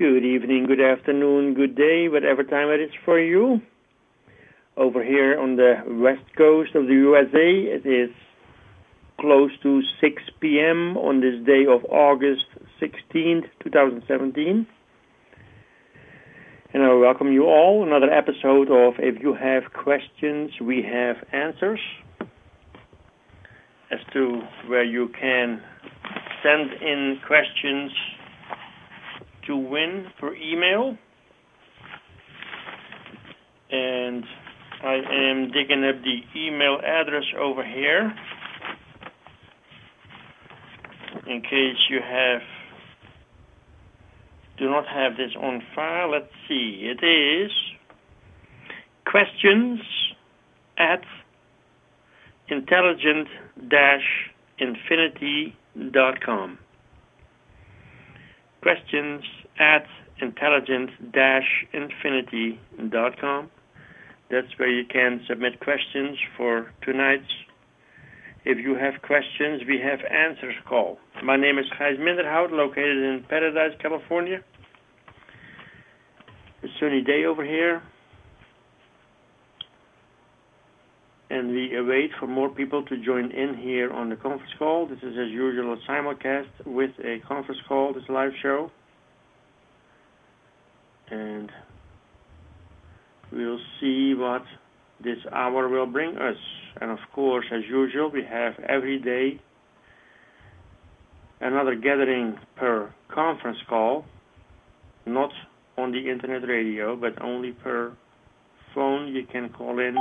Good evening, good afternoon, good day, whatever time it is for you. Over here on the west coast of the USA, it is close to 6 p.m. on this day of August 16th, 2017. And I welcome you all. Another episode of If You Have Questions, We Have Answers. As to where you can send in questions to win per email. And I am digging up the email address over here in case you do not have this on file. Let's see. It is questions@intelligent-infinity.com. questions@intelligent-infinity.com. That's where you can submit questions for tonight's If You Have Questions, We Have Answers call. My name is Gijs Minderhout, located in Paradise, California. A sunny day over here. And we await for more people to join in here on the conference call. This is, as usual, a simulcast with a conference call, this live show. And we'll see what this hour will bring us. And of course, as usual, we have every day another gathering per conference call, not on the internet radio, but only per phone. You can call in.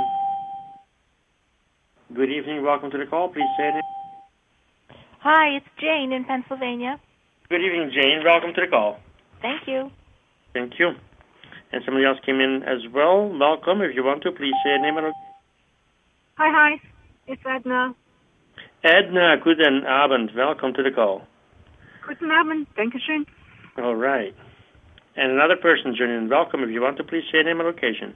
Good evening, welcome to the call. Please say it. Hi, it's Jane in Pennsylvania. Good evening, Jane. Welcome to the call. Thank you. Thank you. And somebody else came in as well. Welcome. If you want to, please say your name. Hi. It's Edna. Edna, guten Abend. Welcome to the call. Guten Abend. Dankeschön. All right. And another person joining in. Welcome. If you want to, please say your name and location.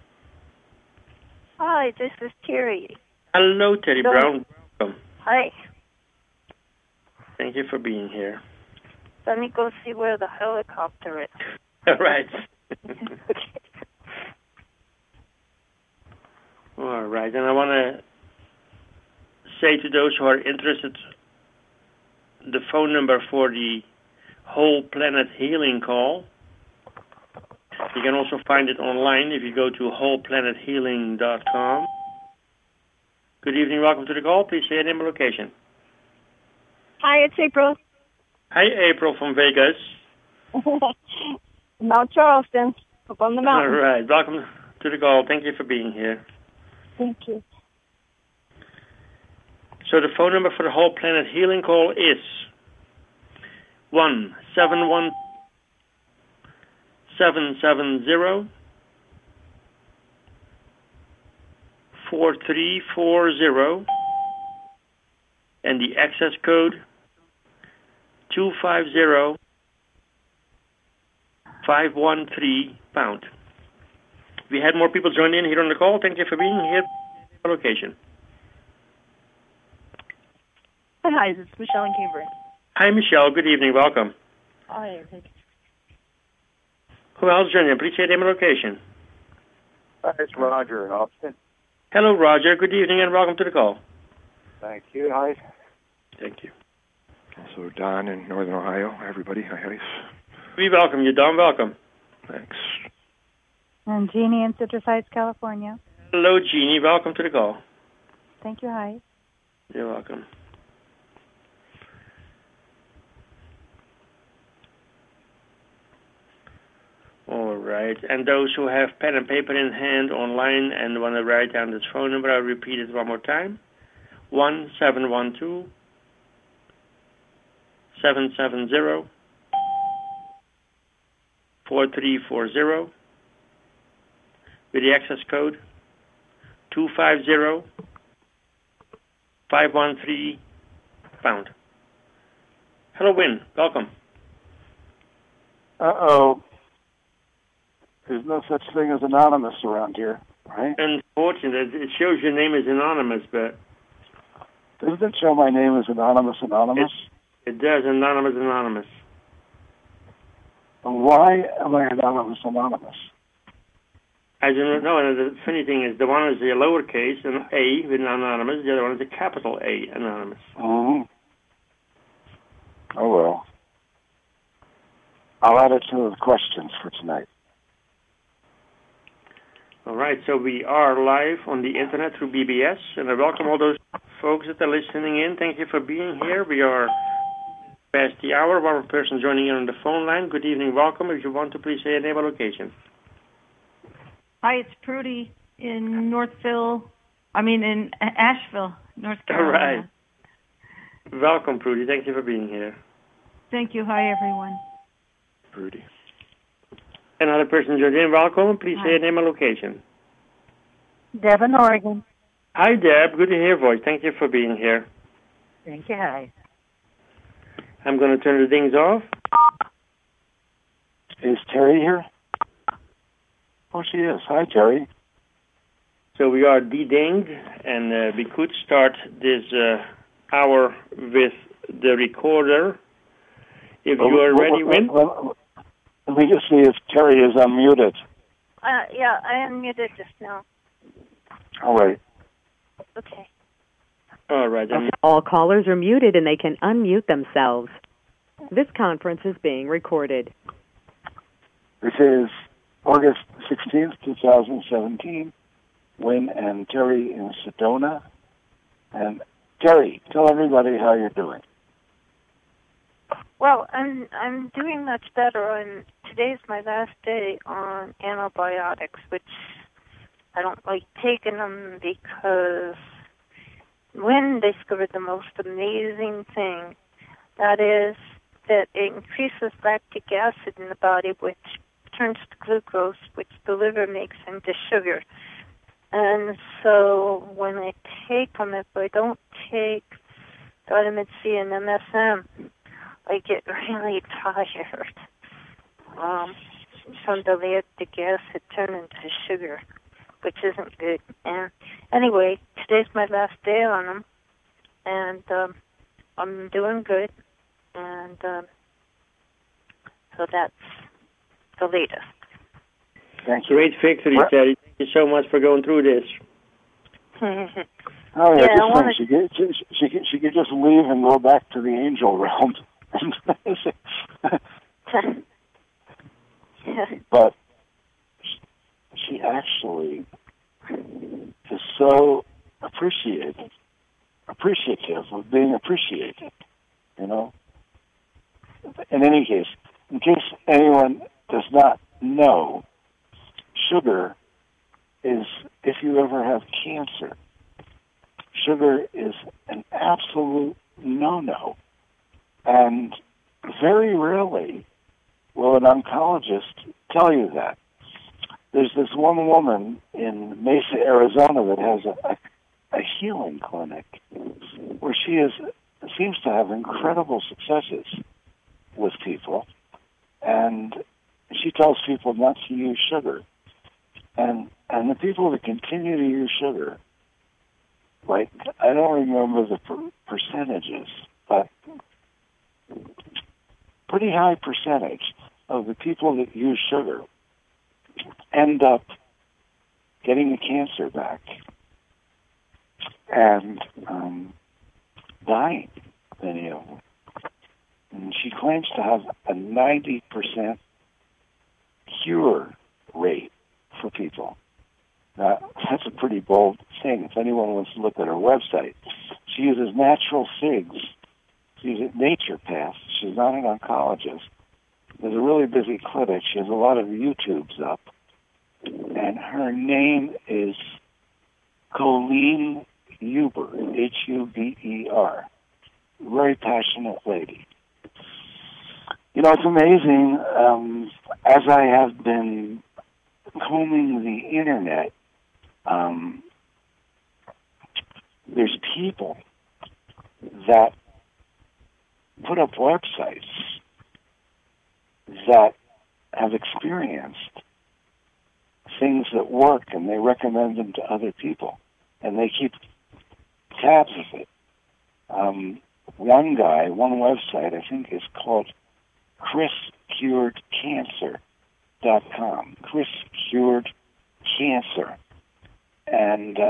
Hi, this is Terry. Hello, Terry Brown. Welcome. Hi. Thank you for being here. Let me go see where the helicopter is. All right. All right. And I want to say to those who are interested, the phone number for the Whole Planet Healing call. You can also find it online if you go to wholeplanethealing.com. Good evening, welcome to the call. Please say your name and location. Hi, it's April. Hi, April from Vegas. Mount Charleston, up on the mountain. All right, welcome to the call. Thank you for being here. Thank you. So the phone number for the Whole Planet Healing call is 1-717-770-4340, and the access code 250513#. We had more people join in here on the call. Thank you for being here. Location. Hi, this is Michelle in Cambridge. Hi, Michelle. Good evening. Welcome. Hi, thank you. Who else joining in? Please say name and location. It's Roger in Austin. Hello, Roger. Good evening and welcome to the call. Thank you. Hi. Thank you. Also, Don in Northern Ohio. Hi, everybody. Hi. We welcome you, Don. Welcome. Thanks. And Jeannie in Citrus Heights, California. Hello, Jeannie. Welcome to the call. Thank you. Hi. You're welcome. All right. And those who have pen and paper in hand online and want to write down this phone number, I'll repeat it one more time. 1-712-770-4340 with the access code 250513#. Hello, Win. Welcome. Uh-oh. There's no such thing as anonymous around here, right? Unfortunately, it shows your name is anonymous, but... Doesn't it show my name as anonymous? It does, anonymous. Why am I anonymous? I don't know. And the funny thing is, the one is a lowercase, an A with anonymous. The other one is a capital A, anonymous. Mm-hmm. Oh, well. I'll add it to the questions for tonight. All right, so we are live on the internet through BBS, and I welcome all those folks that are listening in. Thank you for being here. We are past the hour. One person joining in on the phone line. Good evening, welcome. If you want to, please say your name and location. Hi, it's Prudy in in Asheville, North Carolina. All right. Welcome, Prudy. Thank you for being here. Thank you. Hi, everyone. Prudy. Another person joined in. Welcome. Please say your name and location. Deb in Oregon. Hi, Deb. Good to hear your voice. Thank you for being here. Thank you. Hi. I'm going to turn the things off. Is Terry here? Oh, she is. Hi, Terry. So we are de-dinged, and we could start this hour with the recorder. If you are ready, Win. Let me just see if Terry is unmuted. Yeah, I unmuted just now. All right. Okay. All right. All callers are muted and they can unmute themselves. This conference is being recorded. This is August 16th, 2017. Win and Terry in Sedona. And Terry, tell everybody how you're doing. Well, I'm doing much better, and today's my last day on antibiotics, which I don't like taking them because Wynn discovered the most amazing thing. That is that it increases lactic acid in the body, which turns to glucose, which the liver makes into sugar. And so when I take them, if I don't take vitamin C and MSM, I get really tired from the lactic acid turning to sugar, which isn't good. And anyway, today's my last day on them, and I'm doing good. And so that's the latest. Thank you. Great victory, Terry. Thank you so much for going through this. Oh, yeah, she could just leave and go back to the angel realm. But she actually is so appreciative of being appreciated, you know. In any case, in case anyone does not know, sugar is, if you ever have cancer, sugar is an absolute no-no. And very rarely will an oncologist tell you that. There's this one woman in Mesa, Arizona that has a healing clinic where she seems to have incredible successes with people. And she tells people not to use sugar. And the people that continue to use sugar, like, I don't remember the percentages, but pretty high percentage of the people that use sugar end up getting the cancer back and dying, many of them. And she claims to have a 90% cure rate for people. Now, that's a pretty bold thing. If anyone wants to look at her website, she uses natural figs. She's at Nature Path. She's not an oncologist. There's a really busy clinic. She has a lot of YouTubes up. And her name is Colleen Huber, Huber. Very passionate lady. You know, it's amazing. As I have been combing the internet, there's people that put up websites that have experienced things that work, and they recommend them to other people, and they keep tabs of it. One website, I think, is called ChrisCuredCancer.com. Chris Cured Cancer. And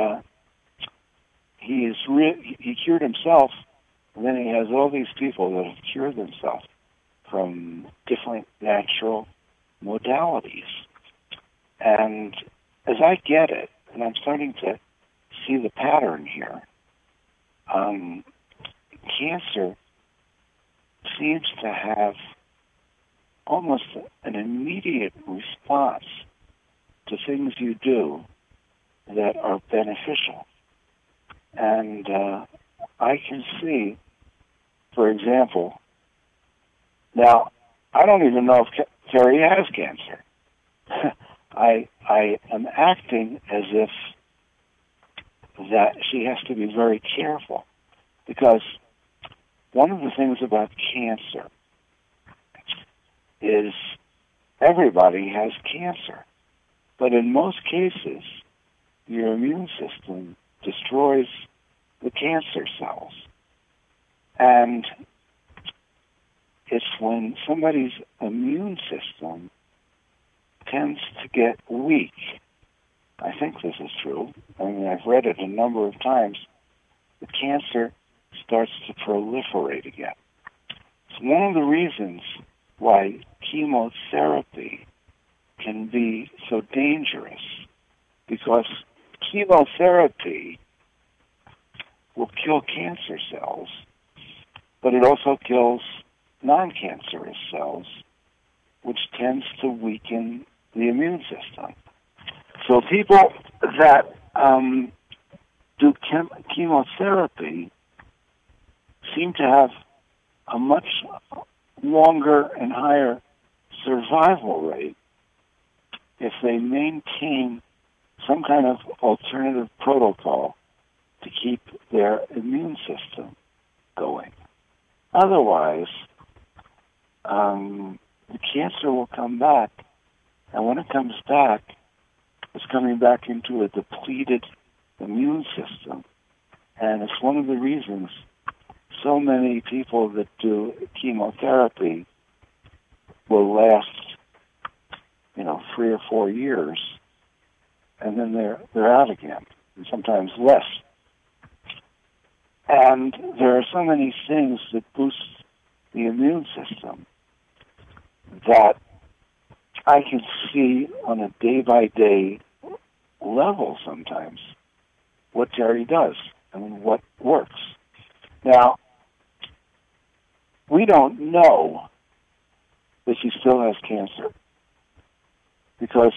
he cured himself, and then he has all these people that have cured themselves from different natural modalities. And as I get it, and I'm starting to see the pattern here, cancer seems to have almost an immediate response to things you do that are beneficial. And I can see, for example, now, I don't even know if Terry has cancer. I am acting as if that she has to be very careful, because one of the things about cancer is everybody has cancer, but in most cases, your immune system destroys the cancer cells. And it's when somebody's immune system tends to get weak. I think this is true. I mean, I've read it a number of times. The cancer starts to proliferate again. It's one of the reasons why chemotherapy can be so dangerous, because chemotherapy will kill cancer cells, but it also kills non-cancerous cells, which tends to weaken the immune system. So people that do chemotherapy seem to have a much longer and higher survival rate if they maintain some kind of alternative protocol to keep their immune system going. Otherwise, the cancer will come back, and when it comes back, it's coming back into a depleted immune system. And it's one of the reasons so many people that do chemotherapy will last, 3 or 4 years, and then they're out again, and sometimes less. And there are so many things that boost the immune system that I can see on a day-by-day level sometimes what Terry does and what works. Now, we don't know that she still has cancer, because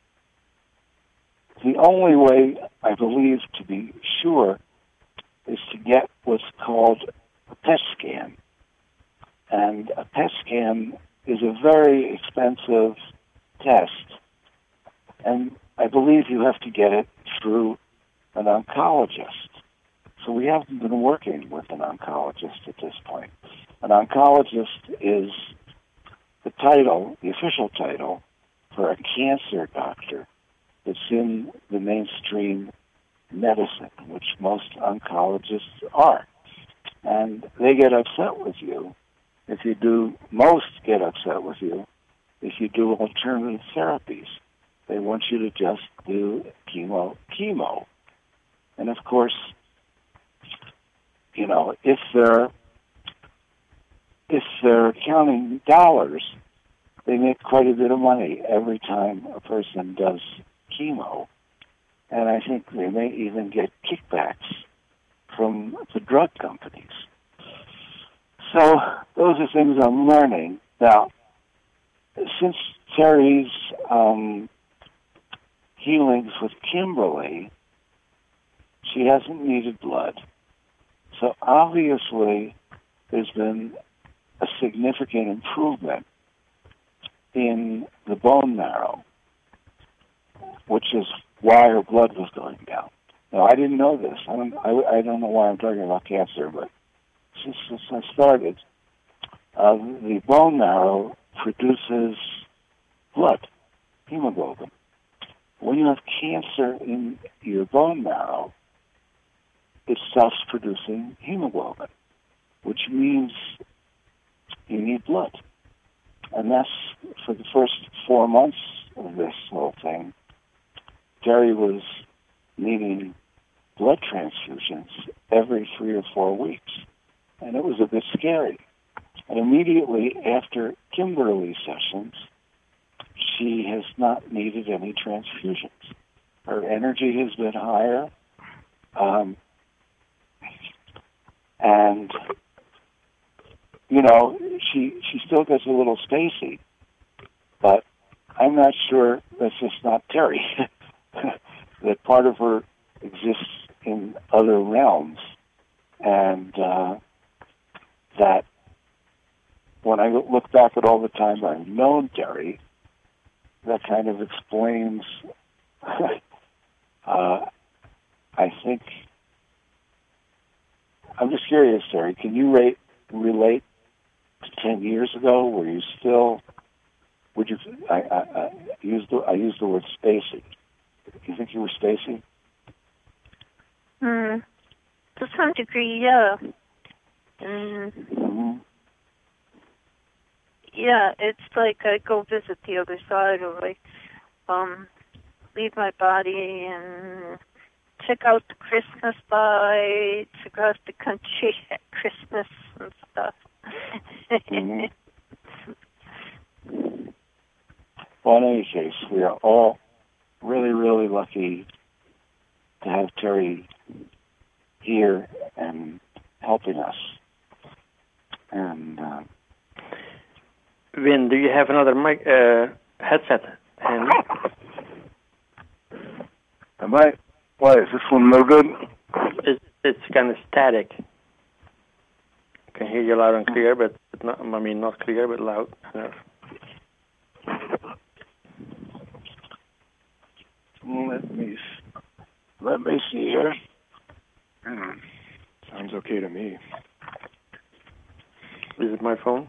the only way, I believe, to be sure is to get what's called a PET scan. And a PET scan is a very expensive test, and I believe you have to get it through an oncologist. So we haven't been working with an oncologist at this point. An oncologist is the title, the official title, for a cancer doctor that's in the mainstream medicine, which most oncologists are. And they get upset with you most get upset with you if you do alternative therapies. They want you to just do chemo. And of course, if they're counting dollars, they make quite a bit of money every time a person does chemo. And I think they may even get kickbacks from the drug companies. So those are things I'm learning. Now, since Terry's healings with Kimberly, she hasn't needed blood. So obviously there's been a significant improvement in the bone marrow, which is why her blood was going down. Now, I didn't know this. I don't know why I'm talking about cancer, but since I started, the bone marrow produces blood, hemoglobin. When you have cancer in your bone marrow, it stops producing hemoglobin, which means you need blood. And that's for the first 4 months of this whole thing. Terry was needing blood transfusions every 3 or 4 weeks. And it was a bit scary. And immediately after Kimberly sessions, she has not needed any transfusions. Her energy has been higher. And, you know, she still gets a little spacey. But I'm not sure that's just not Terry. That part of her exists in other realms. And that when I look back at all the time I've known Terry, that kind of explains, I think, I'm just curious, Terry, can you relate to 10 years ago? Were you still, I used the word spacey. Do you think you were spacey? To some degree, yeah. Mm-hmm. Yeah, it's like I go visit the other side, or like leave my body and check out the Christmas lights across the country at Christmas and stuff. Mm-hmm. Well, in any case, we are all really, really lucky to have Terry here and helping us. And Vin, do you have another mic headset handy? am I? Why is this one no good? It's kind of static. I can hear you loud and clear, but not, not clear, but loud enough. Let me see here. Sounds okay to me. Is it my phone?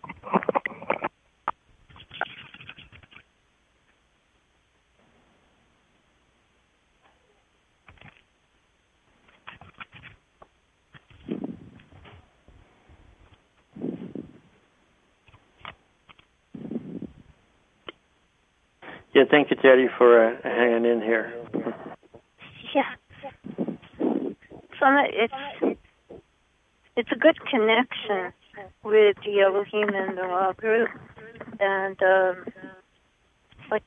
Yeah, thank you, Terry, for hanging in here. Yeah. So it's a good connection with the Elohim and the Law group, and like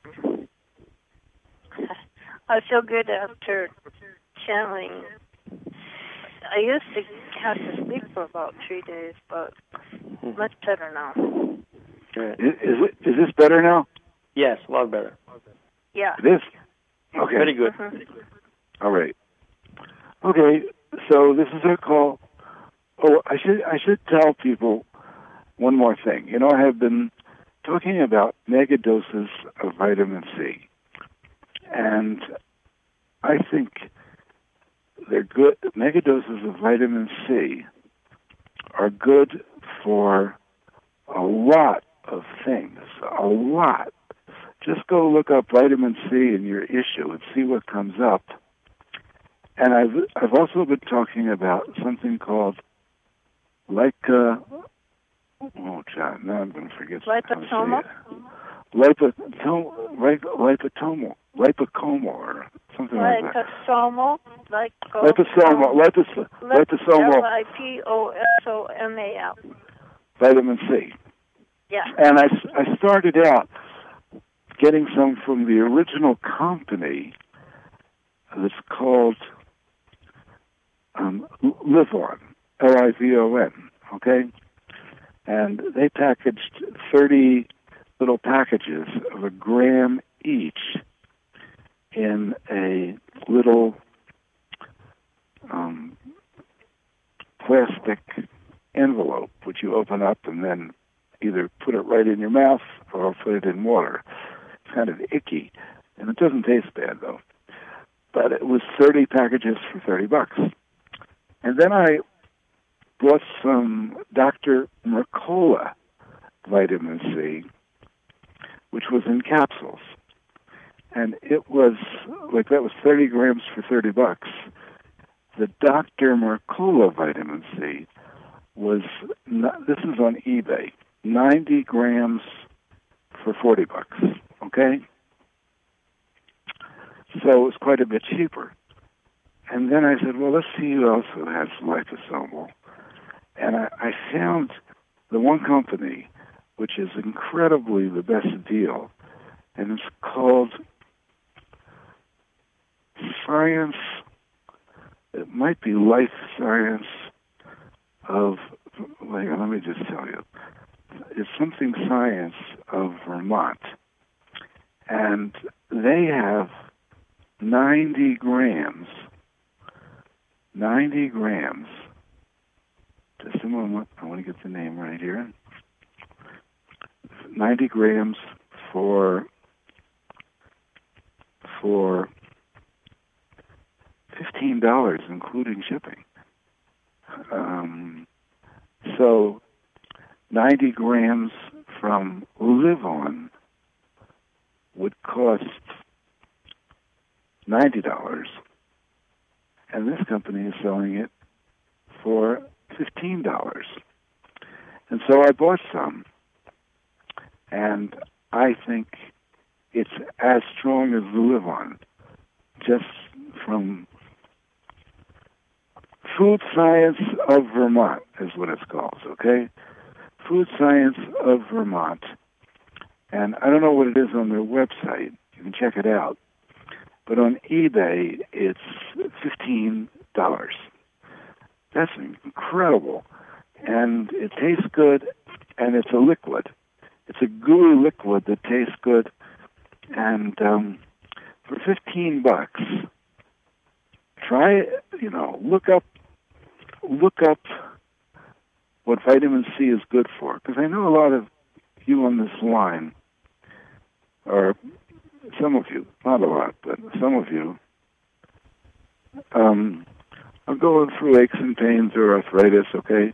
I feel good after channeling. I used to have to sleep for about 3 days, but much better now. Good. Is this better now? Yes, a lot better. Yeah. It is? Okay. Very good. All right. Okay, so this is a call. Oh, I should tell people one more thing. You know, I have been talking about mega doses of vitamin C, and I think they're good. Mega doses of vitamin C are good for a lot of things. A lot. Just go look up vitamin C in your issue and see what comes up. And I've also been talking about something called John, now I'm going to forget. Liposomal? Liposomal, or something like that. Liposomal? Liposomal. Liposomal. Vitamin C. Yeah. And I started out getting some from the original company that's called Livon, Livon, okay? And they packaged 30 little packages of a gram each in a little plastic envelope, which you open up and then either put it right in your mouth or put it in water. It's kind of icky, and it doesn't taste bad, though. But it was 30 packages for $30. And then I bought some Dr. Mercola vitamin C, which was in capsules. And it was, like, that was 30 grams for $30. The Dr. Mercola vitamin C was, this is on eBay, 90 grams for $40. Okay? So it's quite a bit cheaper. And then I said, well, let's see who else has liposomal. And I found the one company which is incredibly the best deal, and it's called Science. It might be Life Science of, let me just tell you. It's something Science of Vermont. And they have 90 grams. Just a moment. I want to get the name right here. 90 grams for $15, including shipping. So 90 grams from Live On would cost $90, and this company is selling it for $15. And so I bought some, and I think it's as strong as the Live On, just from Food Science of Vermont is what it's called, okay? Food Science of Vermont. And I don't know what it is on their website. You can check it out. But on eBay, it's $15. That's incredible. And it tastes good, and it's a liquid. It's a gooey liquid that tastes good. And for $15, try, look up what vitamin C is good for. Because I know a lot of you on this line, or some of you, not a lot, but some of you, are going through aches and pains or arthritis, okay?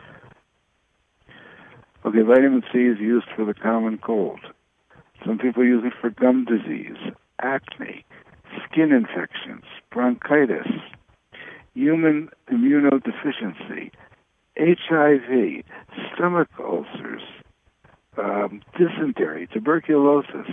Okay, vitamin C is used for the common cold. Some people use it for gum disease, acne, skin infections, bronchitis, human immunodeficiency, HIV, stomach ulcers, dysentery, tuberculosis,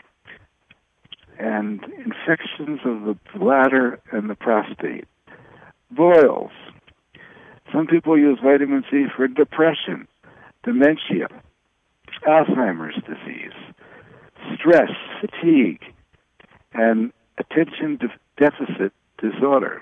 and infections of the bladder and the prostate, boils. Some people use vitamin C for depression, dementia, Alzheimer's disease, stress, fatigue, and attention deficit disorder.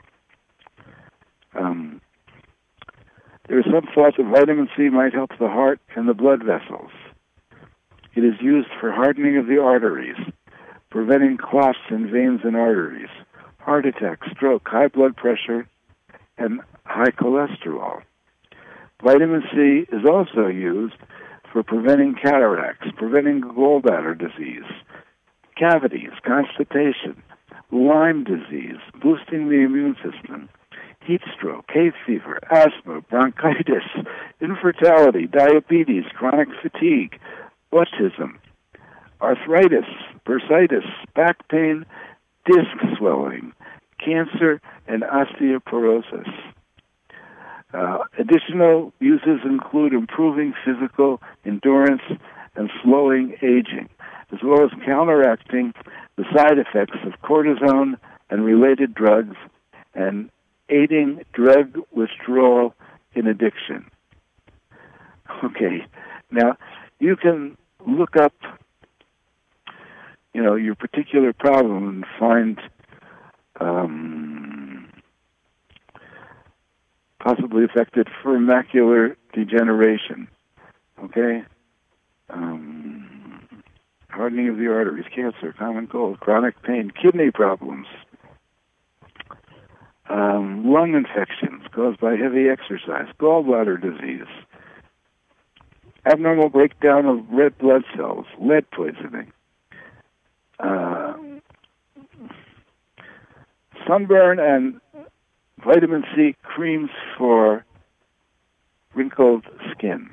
There is some thought that vitamin C might help the heart and the blood vessels. It is used for hardening of the arteries, preventing clots in veins and arteries, heart attack, stroke, high blood pressure, and high cholesterol. Vitamin C is also used for preventing cataracts, preventing gallbladder disease, cavities, constipation, Lyme disease, boosting the immune system, heat stroke, hay fever, asthma, bronchitis, infertility, diabetes, chronic fatigue, autism, arthritis, bursitis, back pain, disc swelling, cancer, and osteoporosis. Additional uses include improving physical endurance and slowing aging, as well as counteracting the side effects of cortisone and related drugs and aiding drug withdrawal in addiction. Okay, now you can look up, your particular problem and find possibly affected for macular degeneration, okay? Hardening of the arteries, cancer, common cold, chronic pain, kidney problems, lung infections caused by heavy exercise, gallbladder disease, abnormal breakdown of red blood cells, lead poisoning, sunburn, and vitamin C creams for wrinkled skin.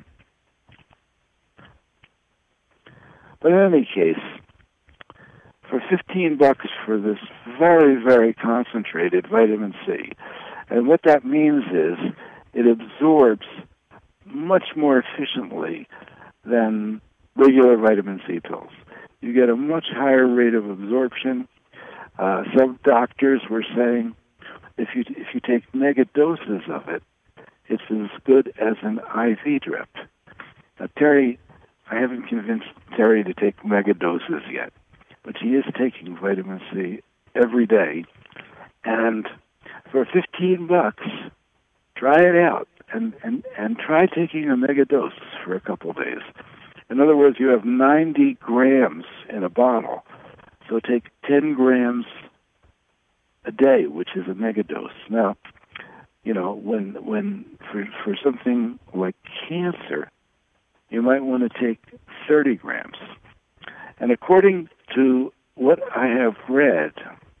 But in any case, for $15 for this very, very concentrated vitamin C, and what that means is it absorbs much more efficiently than regular vitamin C pills. You get a much higher rate of absorption. Some doctors were saying if you take mega doses of it, it's as good as an IV drip. Now, Terry, I haven't convinced Terry to take mega doses yet, but she is taking vitamin C every day. And for $15, try it out and try taking a mega dose for a couple of days. In other words, you have 90 grams in a bottle. So take 10 grams a day, which is a mega dose. Now, you know, when for something like cancer, you might want to take 30 grams. And according to what I have read,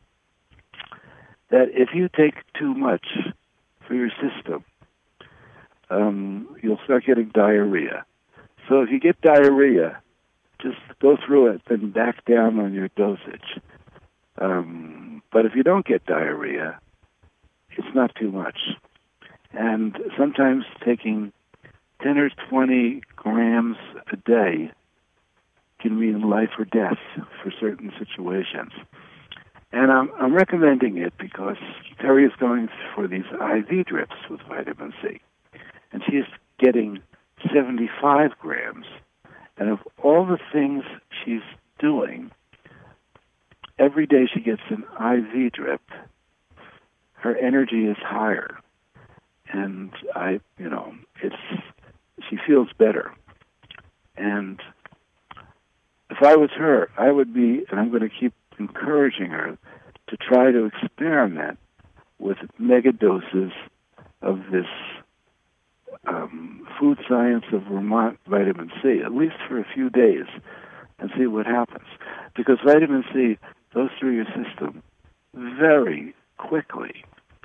that if you take too much for your system, you'll start getting diarrhea. So if you get diarrhea, just go through it, then back down on your dosage. But if you don't get diarrhea, it's not too much. And sometimes taking 10 or 20 grams a day can mean life or death for certain situations. And I'm recommending it because Terry is going for these IV drips with vitamin C. And she is getting 75 grams. And of all the things she's doing, every day she gets an IV drip, her energy is higher. And she feels better. And if I was her, I would be, and I'm going to keep encouraging her to try to experiment with mega doses of this Food Science of Vermont vitamin C, at least for a few days, and see what happens. Because vitamin C goes through your system very quickly.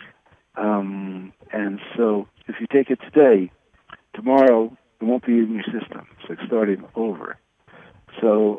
And so if you take it today, tomorrow it won't be in your system. It's like starting over. So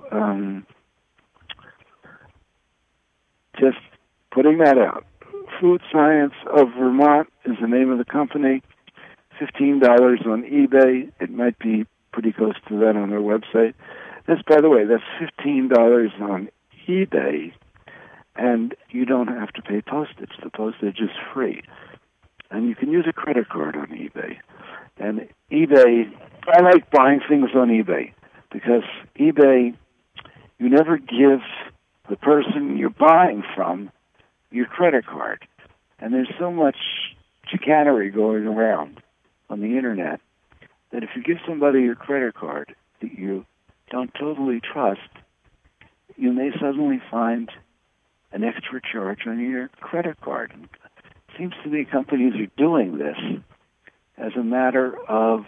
just putting that out. Food Science of Vermont is the name of the company. $15 on eBay. It might be pretty close to that on their website. By the way, that's $15 on eBay, and you don't have to pay postage. The postage is free. And you can use a credit card on eBay. And eBay, I like buying things on eBay because eBay, you never give the person you're buying from your credit card. And there's so much chicanery going around on the internet that if you give somebody your credit card that you don't totally trust, you may suddenly find an extra charge on your credit card. And it seems to me companies are doing this as a matter of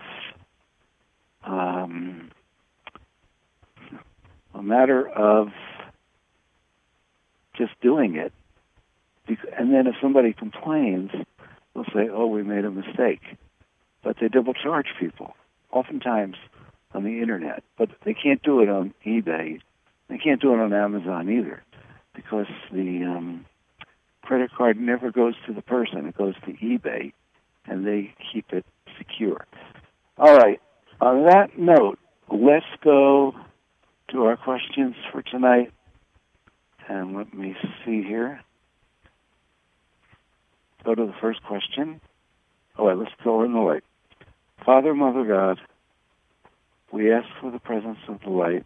just doing it. And then if somebody complains, they'll say, "Oh, we made a mistake." But they double charge people, oftentimes on the internet. But they can't do it on eBay. They can't do it on Amazon either, because the credit card never goes to the person. It goes to eBay, and they keep it secure. All right. On that note, let's go to our questions for tonight. And let me see here. Go to the first question. All right, let's go in the light. Father, Mother God, we ask for the presence of the light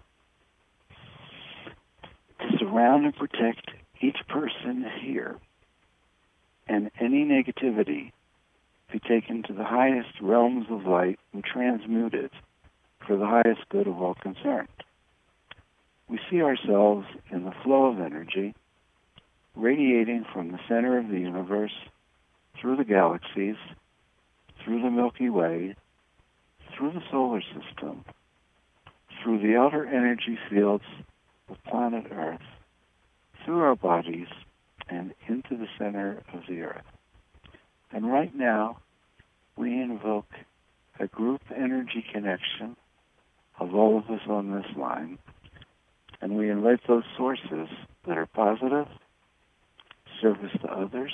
to surround and protect each person here, and any negativity be taken to the highest realms of light and transmuted for the highest good of all concerned. We see ourselves in the flow of energy radiating from the center of the universe through the galaxies, through the Milky Way, through the solar system, through the outer energy fields of planet Earth, through our bodies, and into the center of the Earth. And right now, we invoke a group energy connection of all of us on this line, and we invite those sources that are positive, service to others,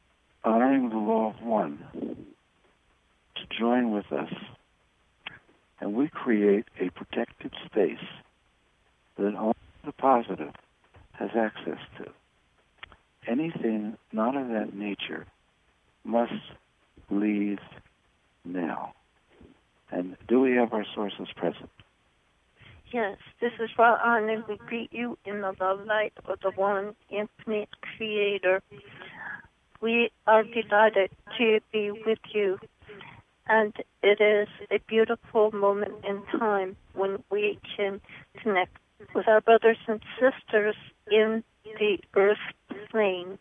honoring the law of one, to join with us and we create a protected space that only the positive has access to. Anything not of that nature must leave now. And do we have our sources present? Yes, this is Ra and we greet you in the love light of the one infinite creator. We are delighted to be with you, and it is a beautiful moment in time when we can connect with our brothers and sisters in the earth plane.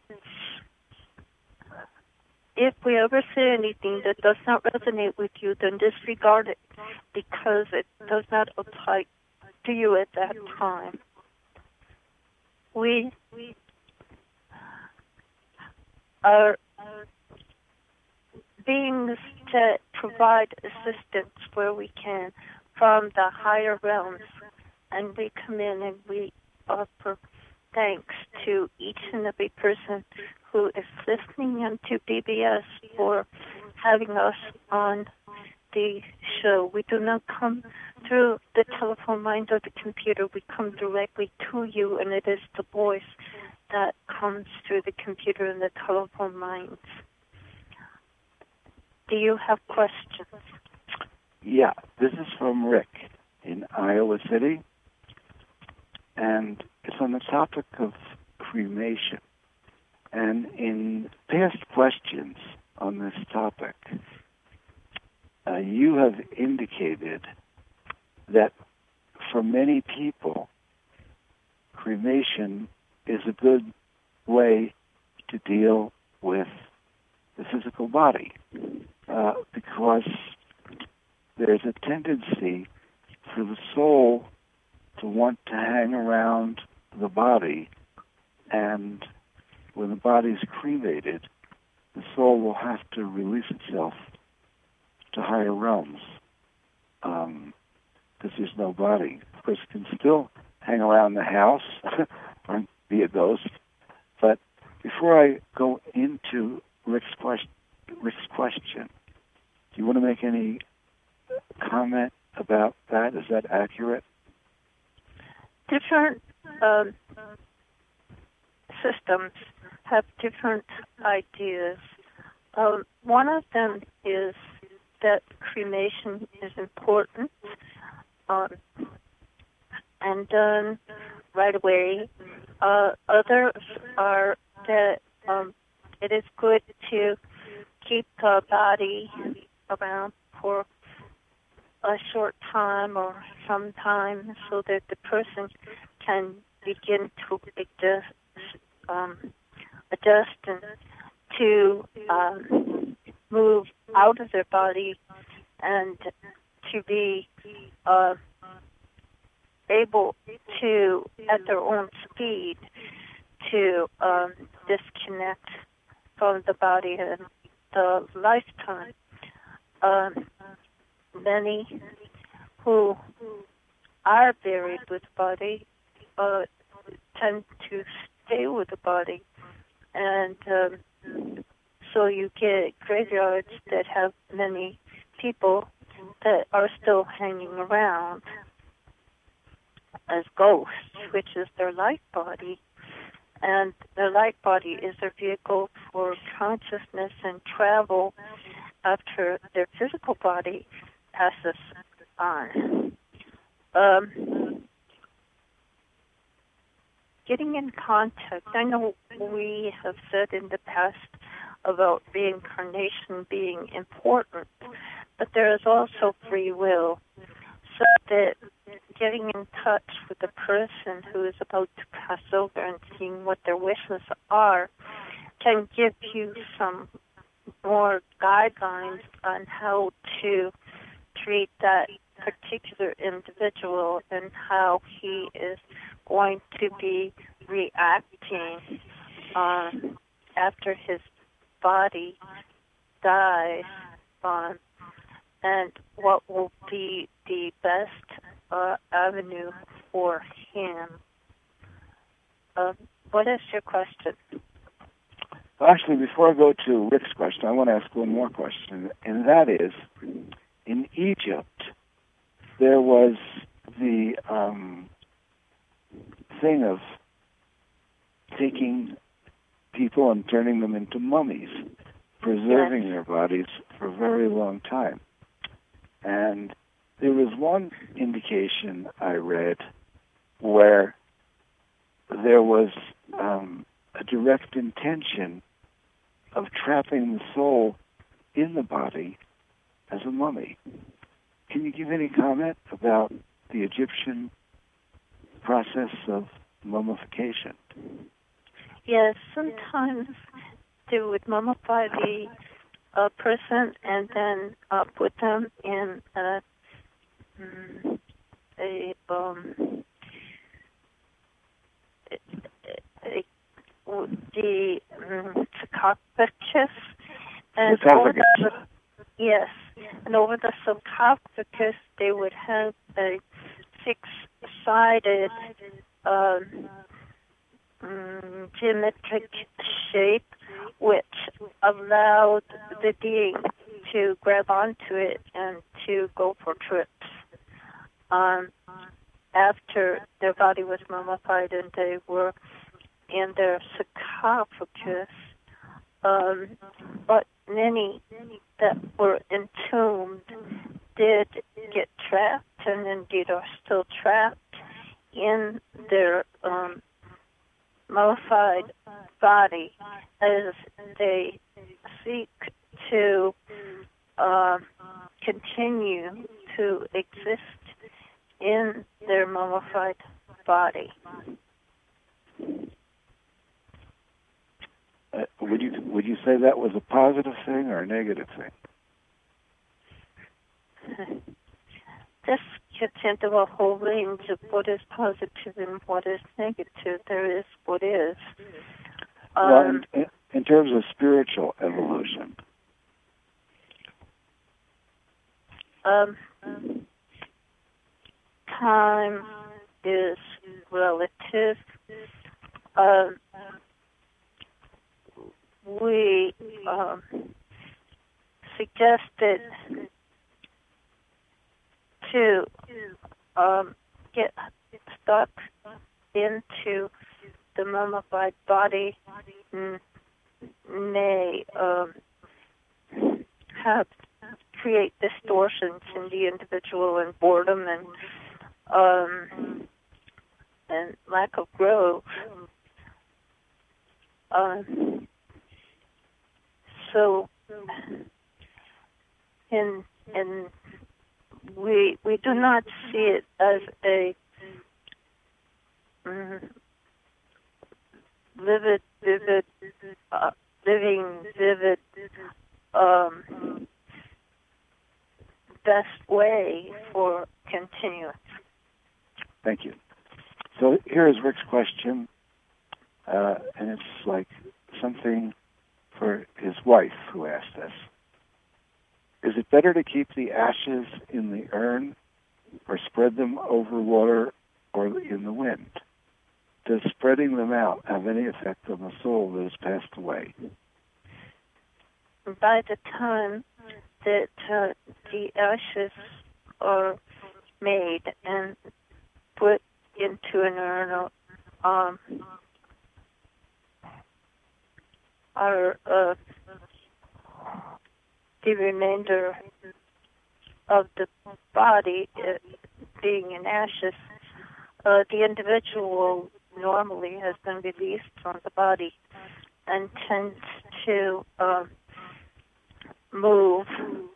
If we ever say anything that does not resonate with you, then disregard it, because it does not apply to you at that time. We are beings that provide assistance where we can from the higher realms, and we come in and we offer thanks to each and every person who is listening into BBS for having us on the show. We do not come through the telephone lines or the computer. We come directly to you, and it is the voice that comes through the computer and the telephone lines. Do you have questions? Yeah, this is from Rick in Iowa City, and it's on the topic of cremation. And in past questions on this topic, you have indicated that for many people, cremation is a good way to deal with the physical body, because there's a tendency for the soul to want to hang around the body, and when the body is cremated, the soul will have to release itself to higher realms, because there's no body. Of course, it can still hang around the house or be a ghost. But before I go into Rick's question, do you want to make any comment about that? Is that accurate? Different systems have different ideas. One of them is that cremation is important and done right away. Others are that it is good to keep the body around for a short time or some time so that the person can begin to adjust and to move out of their body and to be able to, at their own speed, to disconnect from the body and the lifetime. Many who are buried with the body tend to stay with the body, and so you get graveyards that have many people that are still hanging around as ghosts, which is their light body. And their light body is their vehicle for consciousness and travel after their physical body passes on. Getting in contact, I know we have said in the past about reincarnation being important, but there is also free will, so that getting in touch with the person who is about to pass over and seeing what their wishes are can give you some more guidelines on how to treat that particular individual and how he is going to be reacting after his body dies, and what will be the best avenue for him. What is your question? Well, actually, before I go to Rick's question, I want to ask one more question, and that is, in Egypt, there was the thing of taking people and turning them into mummies, preserving their bodies for a very long time. And there was one indication I read where there was a direct intention of trapping the soul in the body as a mummy. Can you give any comment about the Egyptian process of mummification? Yes, sometimes they would mummify the person and then put them in the sarcophagus, and yes, and over the sarcophagus they would have a six-sided geometric shape, which allowed the being to grab onto it and to go for trips. After their body was mummified and they were in their sarcophagus, but many that were entombed did get trapped and indeed are still trapped in their mummified body as they seek to continue to exist in their mummified body. Would you say that was a positive thing or a negative thing? This gets into a whole range of what is positive and what is negative. There is what is. Well, in terms of spiritual evolution. Time is relative. We suggested to get stuck into the mummified body may create distortions in the individual and boredom and lack of growth. So, we do not see it as a vivid, best way for continuance. Thank you. So here's Rick's question, and it's like something for his wife who asked this. Is it better to keep the ashes in the urn or spread them over water or in the wind? Does spreading them out have any effect on the soul that has passed away? By the time that the ashes are made and put into an urn, the remainder of the body being in ashes, the individual normally has been released from the body and tends to move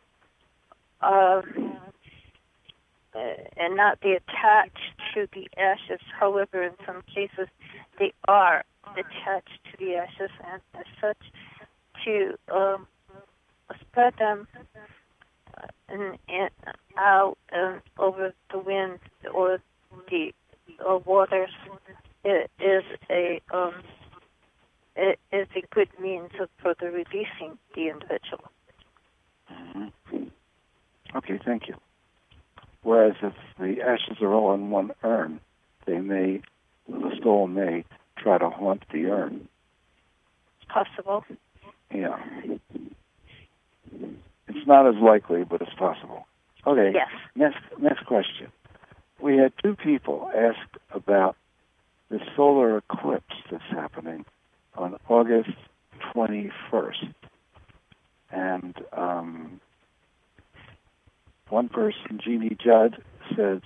and not be attached to the ashes. However, in some cases, they are attached to the ashes, and as such, to spread them and out over the wind or the waters is a good means of further releasing the individual. Mm-hmm. Okay, thank you. Whereas if the ashes are all in one urn, the soul may try to haunt the urn. Possible. Yeah. It's not as likely, but it's possible. Okay. Yes. Next question. We had two people ask about the solar eclipse that's happening on August 21st. And one person, Jeannie Judd, said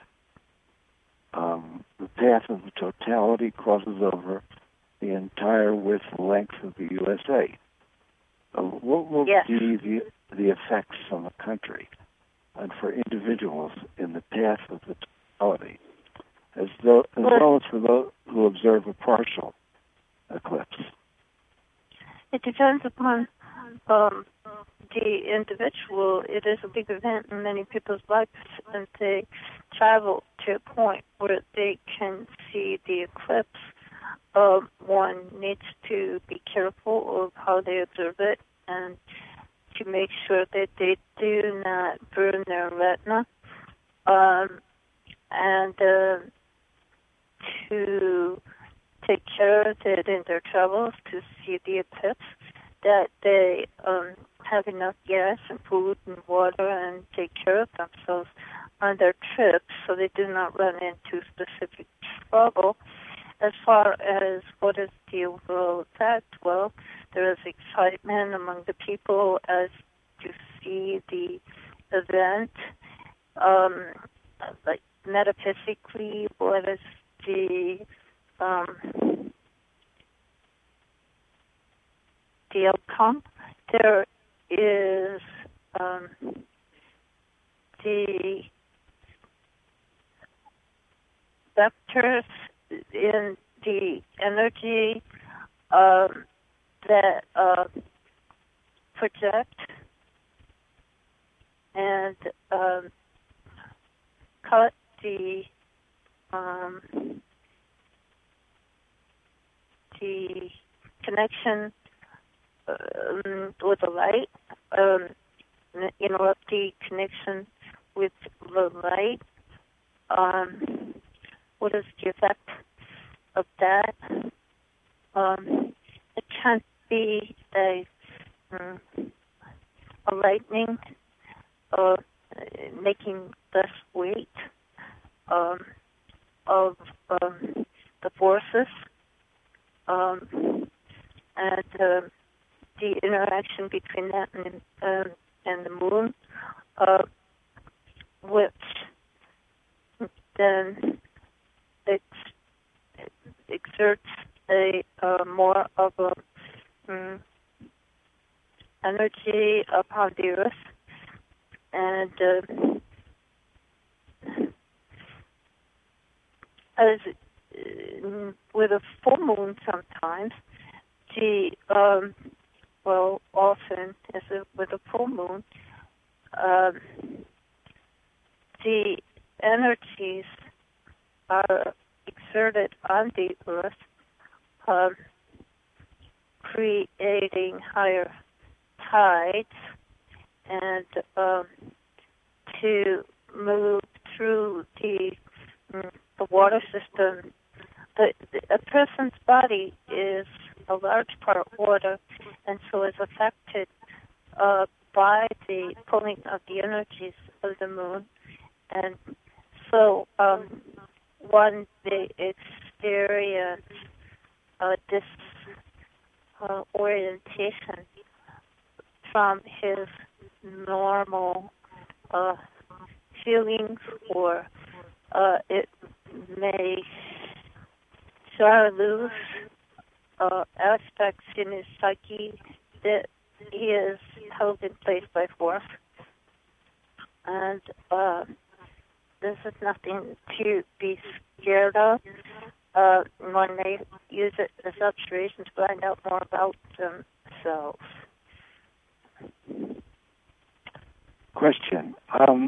the path of the totality crosses over the entire width and length of the USA. What will be the effects on the country and for individuals in the path of the totality, as well as for those who observe a partial eclipse? It depends upon the individual. It is a big event in many people's lives, and they travel to a point where they can see the eclipse. One needs to be careful of how they observe it and to make sure that they do not burn their retina, and to take care of it in their travels to see the eclipse, that they have enough gas and food and water and take care of themselves on their trips so they do not run into specific trouble. As far as what is the overall effect, well, there is excitement among the people as to see the event. Like metaphysically, what is the outcome? There is the vectors in the energy that project and cut the connection with the light, interrupt the connection with the light. What is the effect of that? It can't be a lightning making less weight of the forces, and the interaction between that and the moon, which then exerts a more of a energy upon the earth, and as with a full moon, sometimes often as with a full moon, the energies are exerted on the earth, creating higher tides, and to move through the water system. A person's body is a large part water, and so is affected by the pulling of the energies of the moon. And so one may experience this orientation from his normal feelings, or it may sort of lose aspects in his psyche that he is held in place by force. And this is nothing to be scared of. One may use it as observation to find out more about themselves. Question.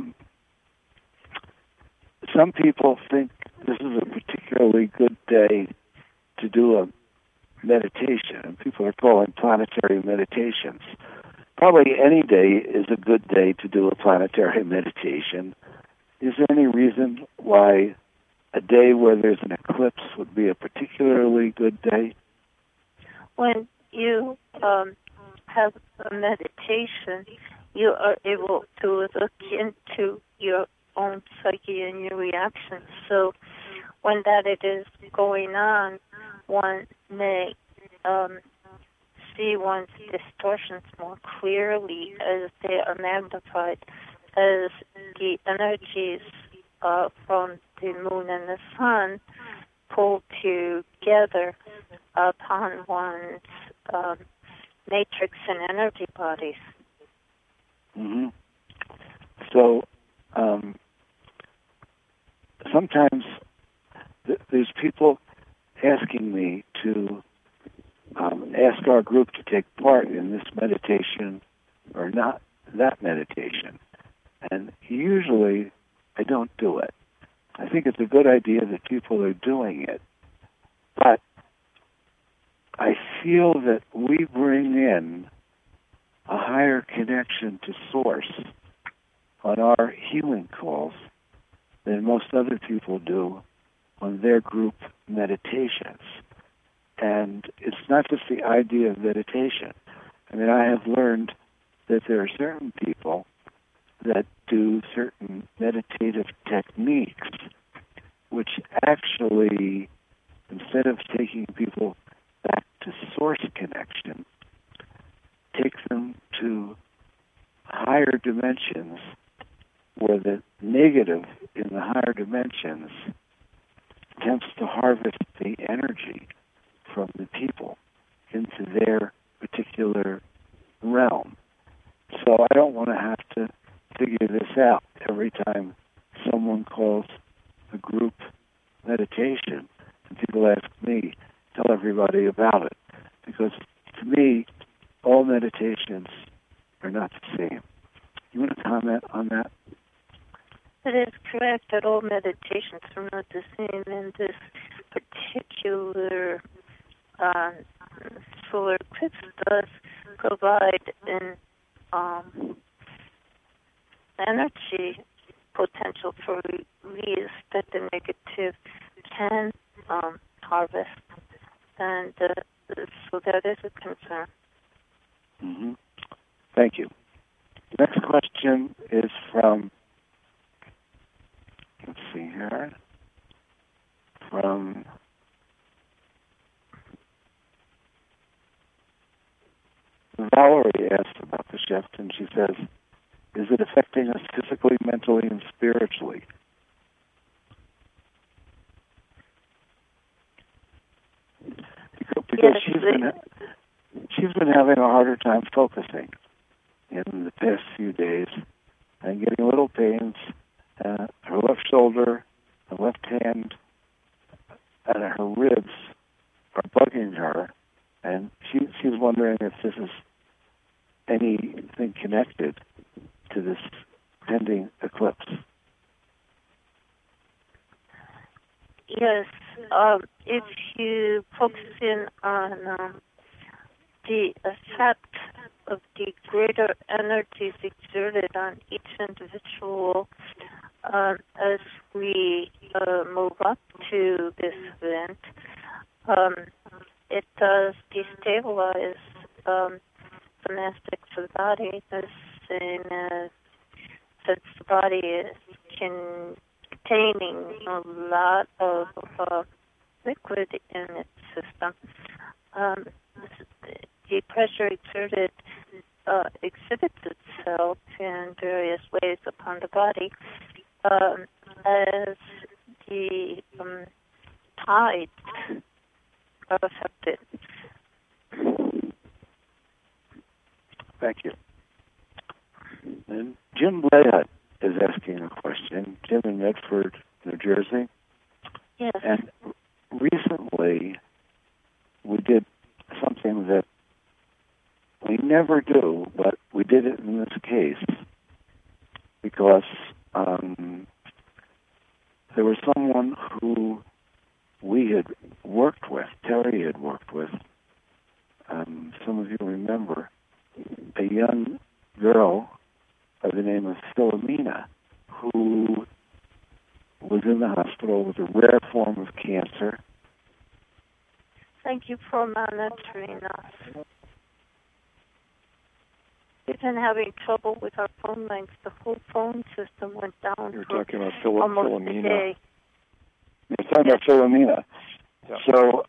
Some people think this is a particularly good day to do a meditation, and people are calling planetary meditations. Probably any day is a good day to do a planetary meditation. Is there any reason why a day where there's an eclipse would be a particularly good day? When you have a meditation, you are able to look into your own psyche and your reactions. So when that it is going on, one may see one's distortions more clearly as they are magnified, as the energies from the moon and the sun pull together upon one's matrix and energy bodies. Mm-hmm. So sometimes there's people asking me to ask our group to take part in this meditation or not that meditation. And usually I don't do it. I think it's a good idea that people are doing it. But I feel that we bring in a higher connection to Source on our healing calls than most other people do on their group meditations. And it's not just the idea of meditation. I mean, I have learned that there are certain people that do certain meditative techniques which actually, instead of taking people back to Source connection, takes them to higher dimensions where the negative in the higher dimensions attempts to harvest the energy from the people into their particular realm. So I don't want to have to figure this out every time someone calls a group meditation and people ask me, tell everybody about it. Because to me, all meditations are not the same. You want to comment on that? It is correct that all meditations are not the same, and this particular solar eclipse does provide an energy potential for release that the negative can harvest, and so that is a concern. Mm-hmm. Thank you. Next question is from, let's see here, from Valerie asked about the shift, and she says, is it affecting us physically, mentally, and spiritually? Because she's been having a harder time focusing in the past few days and getting little pains. Her left shoulder, her left hand, and her ribs are bugging her, and she's wondering if this is anything connected to this pending eclipse. Yes, if you focus in on the effect of the greater energies exerted on each individual as we move up to this event, it does destabilize some aspects of the body, the same as since the body is containing a lot of liquid in its system. The pressure exerted exhibits itself in various ways upon the body as the tides are affected. Thank you. And Jim Leah is asking a question. Jim in Medford, New Jersey. Yes. And recently, we did something that we never do, but we did it in this case because there was someone who we had worked with, Terry had worked with, some of you remember, a young girl by the name of Philomena who was in the hospital with a rare form of cancer. Thank you for monitoring us. we've been having trouble with our phone lines. The whole phone system went down. You're for talking about almost Philomena. a day. You're talking about Philomena. Yeah. So,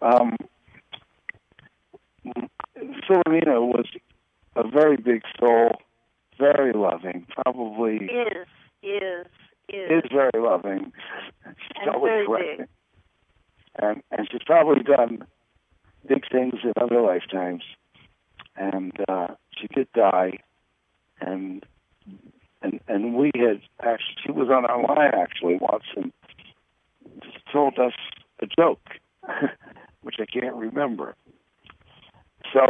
Philomena was a very big soul, very loving, probably Is very loving. She's and always very correct. big. And she's probably done big things in other lifetimes. And she did die, and we had actually, she was on our line actually once and told us a joke, which I can't remember. So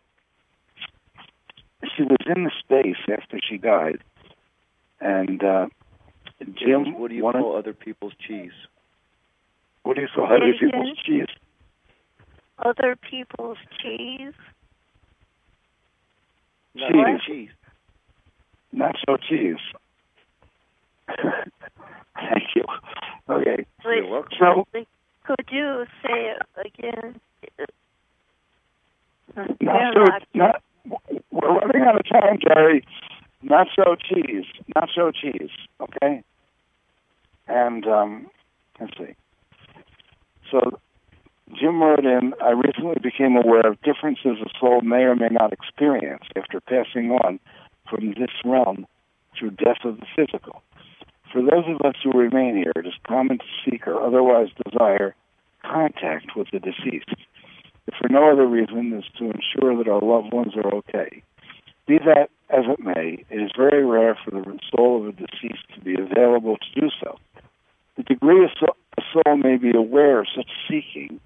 she was in the space after she died, and Jim, what do you call other people's cheese? What do you call other people's cheese? Other people's cheese? Cheese. Nacho cheese. Thank you. Okay. You're welcome. So, could you say it again? We're running out of time, Jerry. Nacho cheese. Okay. And let's see. So Jim wrote in, I recently became aware of differences a soul may or may not experience after passing on from this realm through death of the physical. For those of us who remain here, it is common to seek or otherwise desire contact with the deceased, if for no other reason as to ensure that our loved ones are okay. Be that as it may, it is very rare for the soul of a deceased to be available to do so. The degree a soul may be aware of such seeking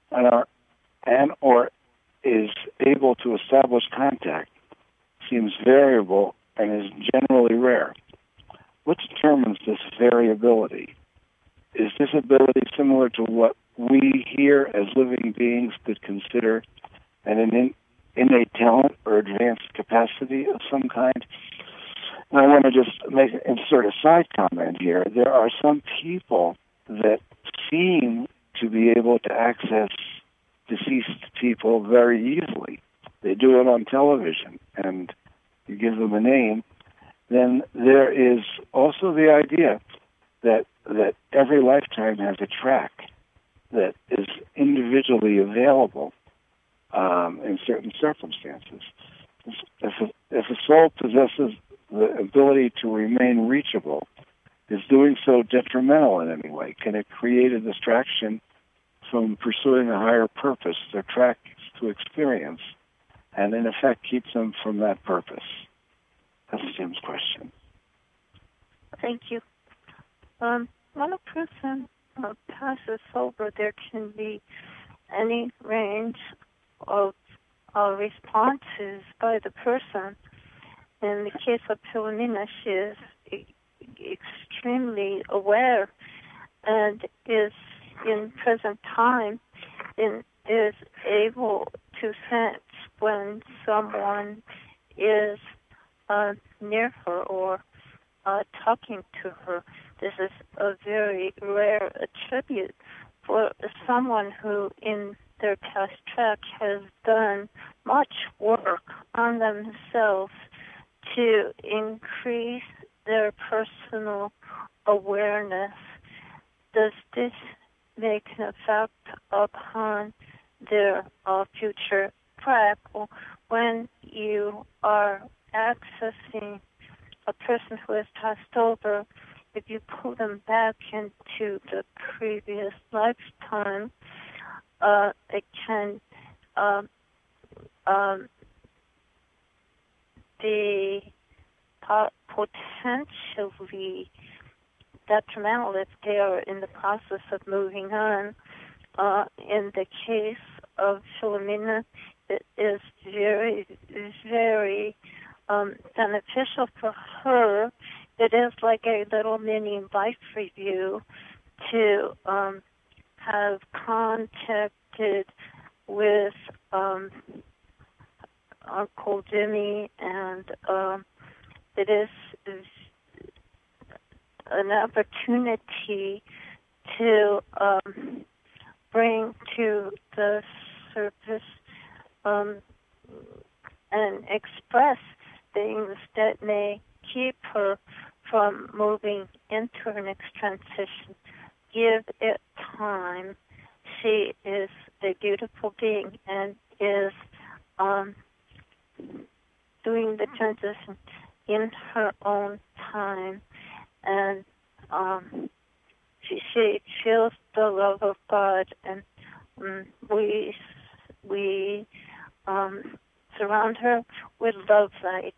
or is able to establish contact seems variable and is generally rare. What determines this variability? Is this ability similar to what we here as living beings could consider an innate talent or advanced capacity of some kind? And I want to just insert a side comment here. There are some people that seem to be able to access deceased people very easily. They do it on television, and you give them a name. Then there is also the idea that every lifetime has a track that is individually available in certain circumstances. If a soul possesses the ability to remain reachable, is doing so detrimental in any way? Can it create a distraction from pursuing a higher purpose, their track to experience, and in effect keeps them from that purpose? That's Jim's question. Thank you. When a person passes over, there can be any range of responses by the person. In the case of Philomena, she is extremely aware and is in present time and is able to sense when someone is near her or talking to her. This is a very rare attribute for someone who in their past track has done much work on themselves to increase their personal awareness. Does this make an effect upon their future track? When you are accessing a person who has passed over, if you pull them back into the previous lifetime, it can be potentially detrimental if they are in the process of moving on. In the case of Philomena, it is very, very beneficial for her. It is like a little mini life review to have contacted with Uncle Jimmy, and it is an opportunity to bring to the surface and express things that may keep her from moving into her next transition. Give it time. She is a beautiful being and is doing the transition in her own time, and she feels the love of God, and we surround her with love light.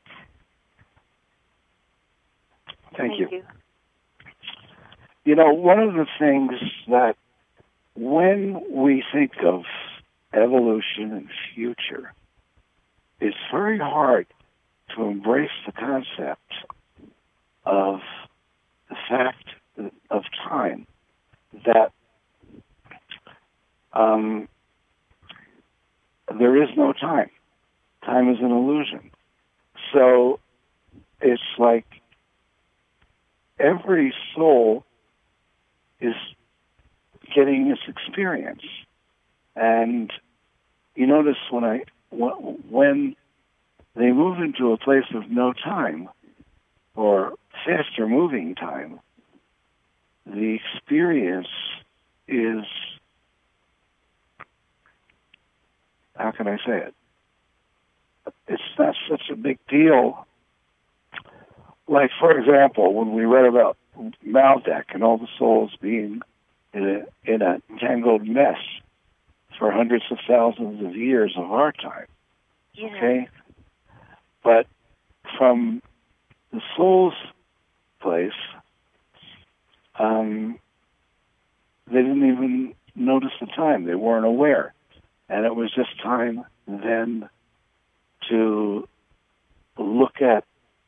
Thank you. You know, one of the things that when we think of evolution and future, it's very hard to embrace the concept of the fact of time, that there is no time. Time is an illusion. So it's like every soul is getting this experience. And you notice when they move into a place of no time or faster moving time, the experience is, how can I say it? It's not such a big deal. Like, for example, when we read about Maldek and all the souls being in a tangled mess for hundreds of thousands of years of our time. Yeah. Okay? But from the soul's place, they didn't even notice the time. They weren't aware. And it was just time then to look at,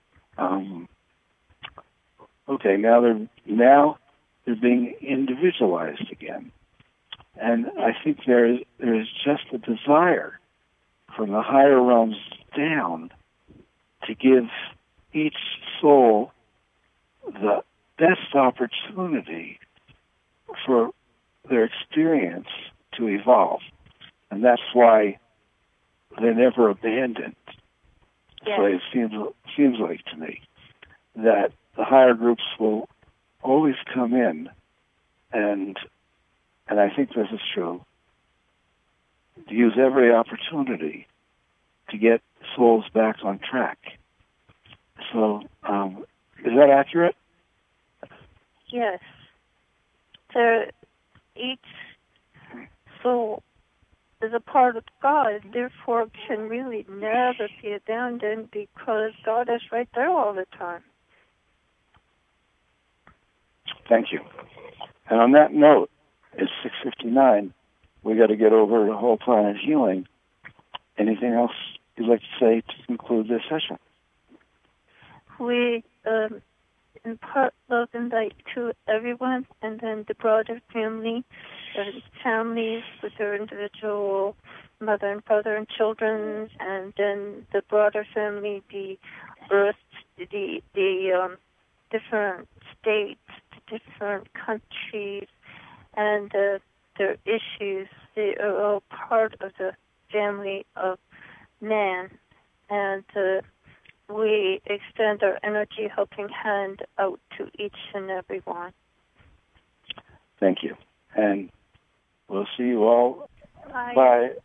okay, now they're being individualized again. And I think there is just a desire from the higher realms down to give each soul the best opportunity for their experience to evolve. And that's why they're never abandoned. Yes. So it seems like to me that the higher groups will always come in, and I think this is true, to use every opportunity to get souls back on track. So, is that accurate? Yes. Each soul is a part of God, therefore can really never be abandoned because God is right there all the time. Thank you. And on that note, it's 6:59. We got to get over the whole planet healing. Anything else you'd like to say to conclude this session? We impart love and light to everyone, and then the broader family, the families with their individual mother and father and children, and then the broader family, the earth, the different states, the different countries, and their issues. They are all part of the family of man, and we extend our energy helping hand out to each and every one. Thank you. And we'll see you all. Bye. Bye.